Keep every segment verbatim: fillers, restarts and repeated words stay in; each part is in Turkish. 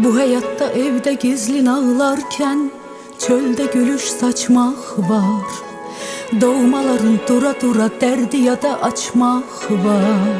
Bu hayatta evde gizlin ağlarken çölde gülüş saçmak var. Doğmaların dura dura derdi ya da açmak var.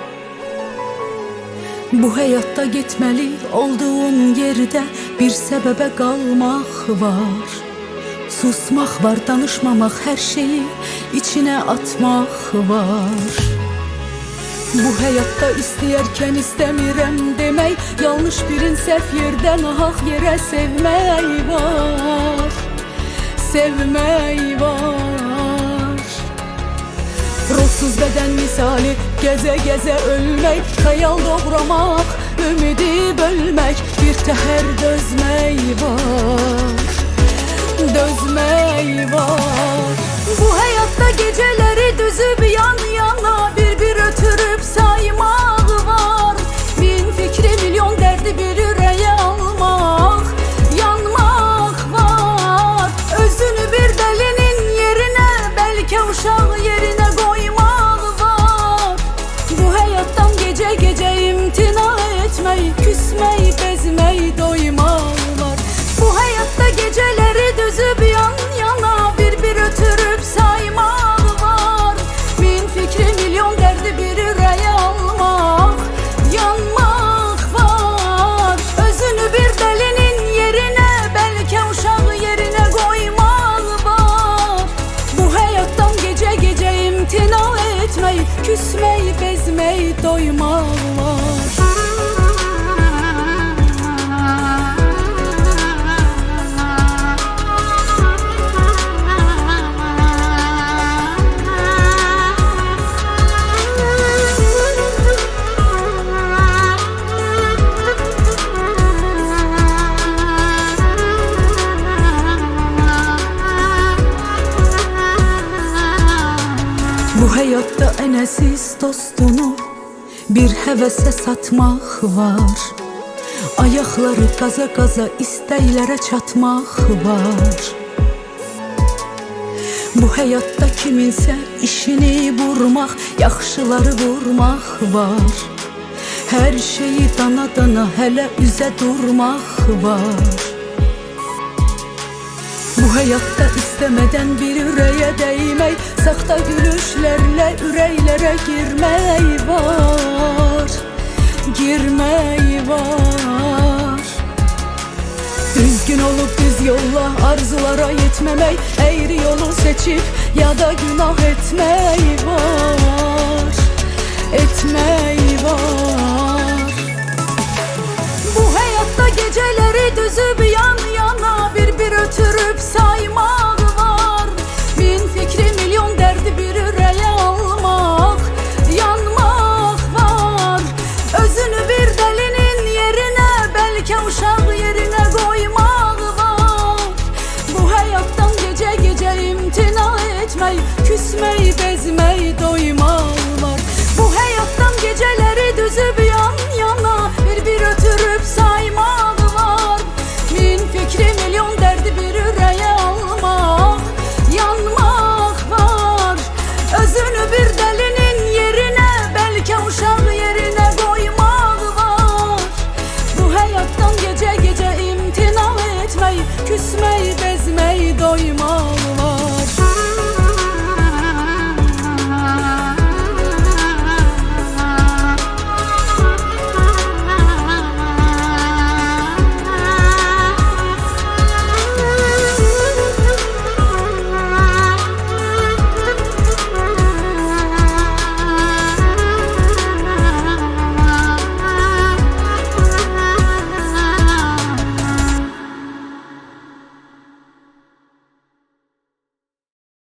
Bu hayatta gitmeli olduğun yerde bir sebebe kalmak var. Susmak var, danışmamak, her şeyi içine atmak var. Bu hayatta isteyerken istemirem demek, yanlış birin sef yerden hak yere sevmeyi var. Sevmeyi var. Ruhsuz beden misali geze geze ölmek, hayal doğramak, ümidi bölmek, bir teher dözmeyi var. Dözmeyi var. Bu hayatta geceleri düzüp yan yana bir bir ötürüp saymak var. Bin fikri milyon derdi bir yüreğe almak, yanmak var. Özünü bir delinin yerine, belki uşağı yerine koymak var. Bu hayattan gece gece imtina etmeyi, küsmeyi, bezmeyi, doymak var. Bu hayatta geceleri düzüp yan yana bir bir ötürüp saymak var. Bin fikri milyon derdi bir yüreğe almak, yanmak var. Özünü bir delinin yerine, belki uşağı yerine koymak var. Bu hayattan gece gece imtina etmeyi, küsmeyi, bezmeyi, doymak var. Bu hayatta en aziz dostunu bir hevese satmak var. Ayakları gaza gaza isteklere çatmak var. Bu hayatta kiminse işini vurmak, yaxşıları vurmak var. Her şeyi dana dana hele üze durmak var. Bu hayatta istemeden bir yüreğe değmek, sakta gülüşlerle yüreklere girmeyi var. Girmeyi var. Düzgün olup düz yolla arzulara yetmemek, eğri yolu seçip ya da günah etmeyi var. Etmeyi var. Bu hayatta geceleri düzüp yan yana bir bir ötürüp saymak var. Bin fikri milyon derdi bir yüreğe almak, yanmak var. Özünü bir delinin yerine, belki uşağı yerine koymak var. Bu hayattan gece gece imtina etmeyi, küsmeyi, bezmeyi, doymak var. Bu hayattan geceleri düzüp yan yana bir bir ötürüp saymak var. Bin fikri milyon derdi bir yüreğe almak, yanmak var. Özünü bir delinin yerine, belki uşağı yerine koymak var. Bu hayattan gece gece imtina etmeyi, küsmeyi, bezmeyi, doymak.